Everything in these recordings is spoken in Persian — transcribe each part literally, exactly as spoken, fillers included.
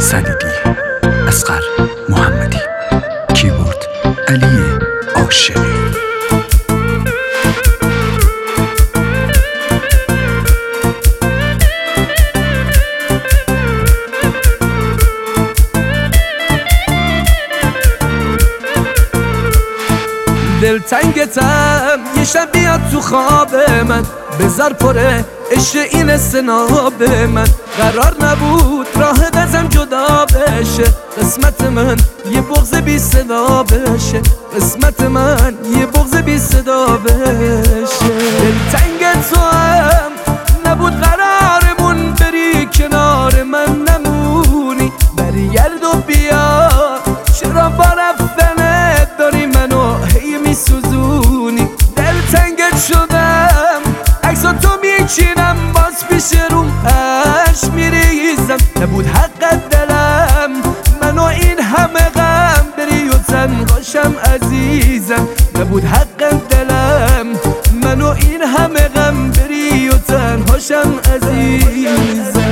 سنیدی، اصغر محمدی، کیبورد علی عاشقی. دلتنگتم یه شب بیاد تو خواب من، بذار پره عشق این استناب من. قرار نبود راه دزم جدا بشه، قسمت من یه بغض بی صدا بشه، قسمت من یه بغض بی صدا بشه. دلتنگ تو هم نبود قرارمون بری کنار من نمونی، برگرد و بیا، چرا با رفتنت داری منو هی میسوزونی. دلتنگت شدم عکسا تو میچینم، باز پیش روم اش میریزم. نبود حقت دلم منو این همه غم بری و تنهاشم عزیزم. نبود حقت دلم منو این همه غم بری و تنهاشم عزیزم.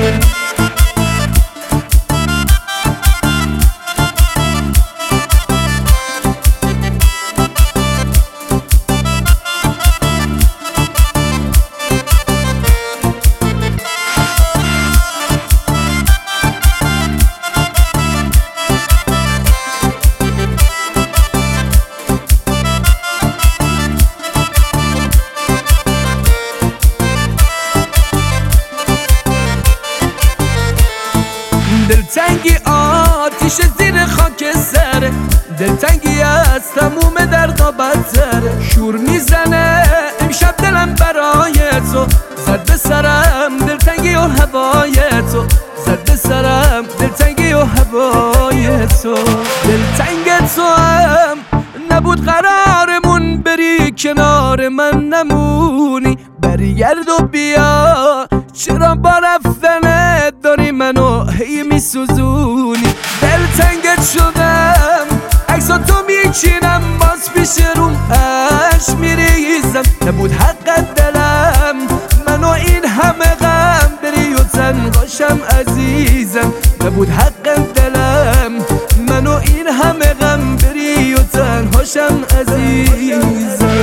دلتنگی آتیش زیر خاک سره، دلتنگی از تموم دردا بدتره. شور میزنه امشب دلم برای تو، زد سرم دلتنگی و هوای تو، زد سرم دلتنگی و هوای تو. دلتنگ تو هم نبود قرارمون بری کنار من نمونی، برگرد و بیا، چرا با رفتنت داری منو هی میسوزونی. دلتنگت شدم عکسا تو میچینم، باز پیش روم اش میریزم. نبود حقت دلم منو این همه غم بری و تنهاشم عزیزم. نبود حقت دلم منو این همه غم بری و تنهاشم عزیزم.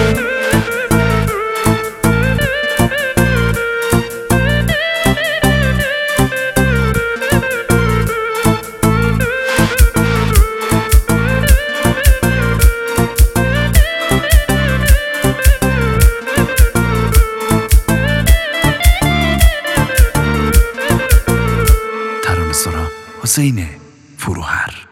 حسین فروهر.